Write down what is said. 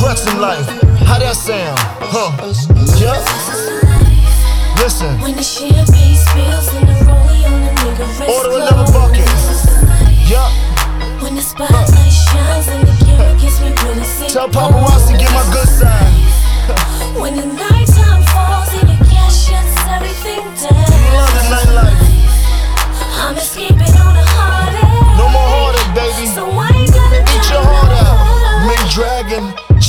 flexing life. How that sound? Huh? Yeah. Listen. When the champagne spills and the rollie on the nigga wrist Order another bucket. Yeah. When the spotlight shines and the camera gets me really sick. Tell paparazzi get my good side. When the nighttime falls and your cash shuts everything down. You love the nightlife.